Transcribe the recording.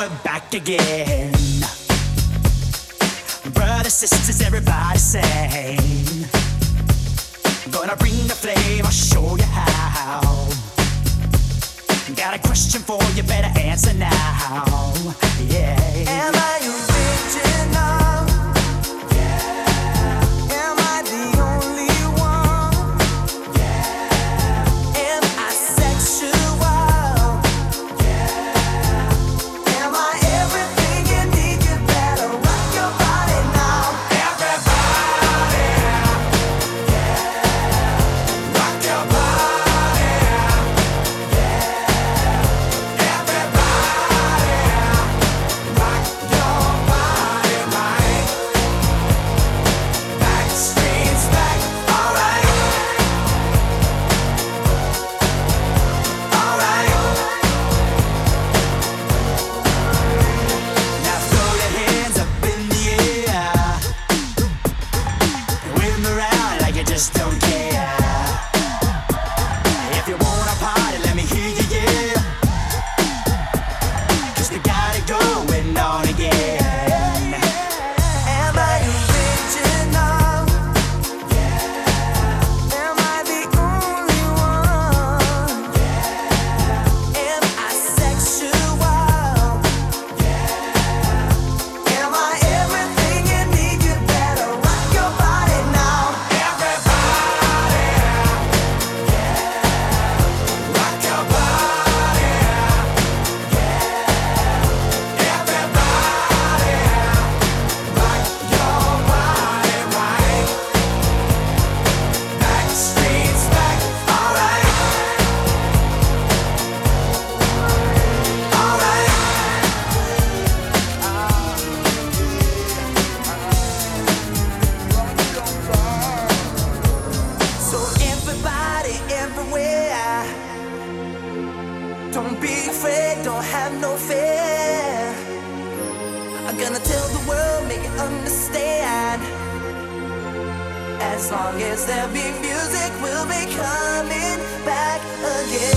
we're back again. Brothers, sisters, everybody sing. Gonna bring the flame, I'll show you how. Got a question for you, better answer now. Yeah. Am I original? Yeah. Am I the only one? Yeah. Am I sexual? Yeah. Am I everything you need? You better rock your body now. Everybody, yeah. Rock your body, yeah. Everybody, rock your body right. Backstreet's back, alright. Alright. Now throw your hands up in the air. Wave 'em around like you just don't care. If you wanna party, let me hear you, yeah. 'Cause we got it going on again. Am I original? Yeah. Am I the only one? Yeah. Am I sexual? Yeah. Am I everything you need? You better rock your body now. Everybody, yeah. Rock your body, yeah. Everybody, rock your body right. Backstreet's back, alright. Alright. So everybody, everywhere, don't be afraid, don't have no fear. I'm gonna tell the world, make it understand. As long as there be music, we'll be coming back again.